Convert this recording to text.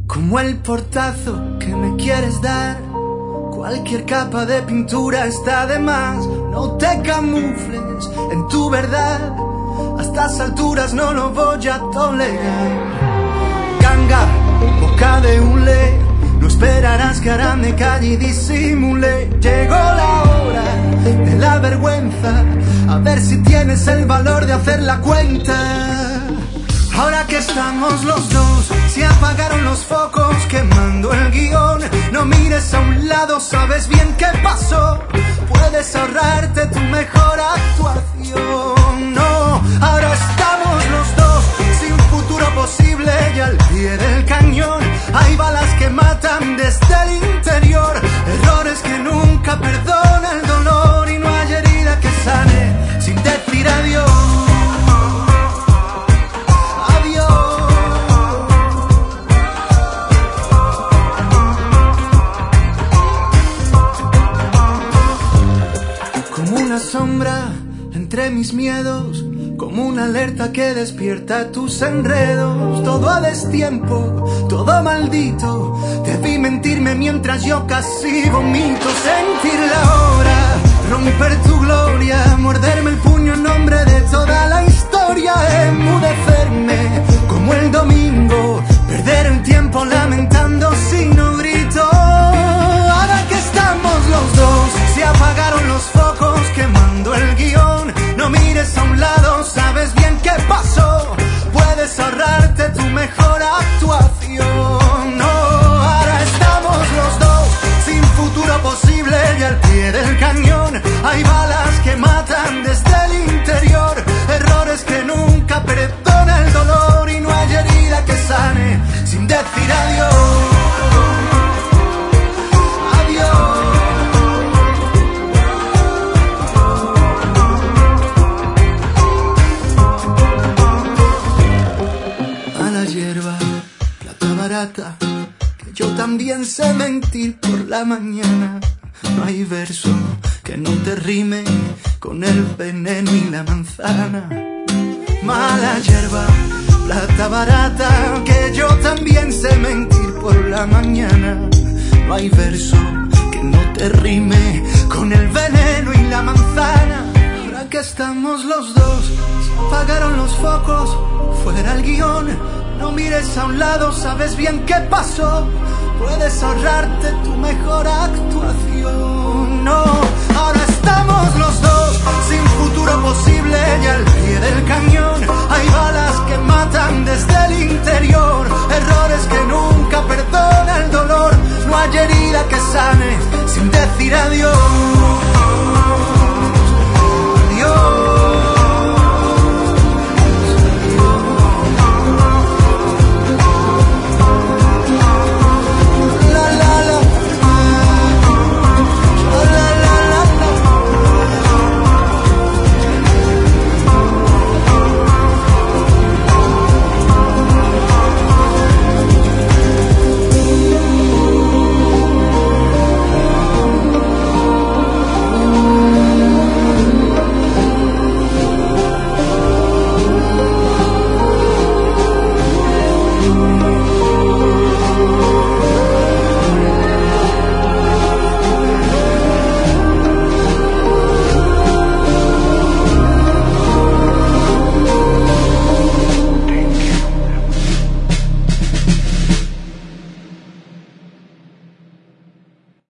Como el portazo que me quieres dar, cualquier capa de pintura está de más. No te camufles en tu verdad, a estas alturas no lo voy a tolerar. Ganga, boca de hule, no esperarás que ahora me calle y disimule. Llegó la hora de la vergüenza, a ver si tienes el valor de hacer la cuenta. Ahora que estamos los dos, se apagaron los focos quemando el guión. No mires a un lado, sabes bien qué pasó. Puedes ahorrarte tu mejor actuación. No, ahora estamos los dos, sin futuro posible y al pie del cañón. Hay balas que matan desde el interior, errores que nunca perdona el dolor. Y no hay herida que sane sin decir adiós. Sombra entre mis miedos, como una alerta que despierta tus enredos. Todo a destiempo, todo maldito. Debí mentirme mientras yo casi vomito. Sentir la hora, romper tu gloria, morderme el puño en nombre de toda la historia. Enmudecerme como el domingo, perder el tiempo lamentando si no grito. Ahora que estamos los dos, se apagaron los focos quemando el guión. No mires a un lado, sabes bien qué pasó. Puedes ahorrarte tu mejor actuación. No, ahora estamos los dos, sin futuro posible y al pie del cañón. Hay balas que matan desde el interior, errores que nunca perdona el dolor. Y no hay herida que sane sin decir adiós. Que yo también sé mentir por la mañana. No hay verso que no te rime con el veneno y la manzana. Mala hierba, plata barata, que yo también sé mentir por la mañana. No hay verso que no te rime con el veneno y la manzana. Ahora que estamos los dos, se apagaron los focos, fuera el guión. No mires a un lado, sabes bien qué pasó. Puedes ahorrarte tu mejor actuación. No, ahora estamos los dos, sin futuro posible y al pie del cañón. Hay balas que matan desde el interior, errores que nunca perdona el dolor. No hay herida que sane sin decir adiós. Adiós. Thank you.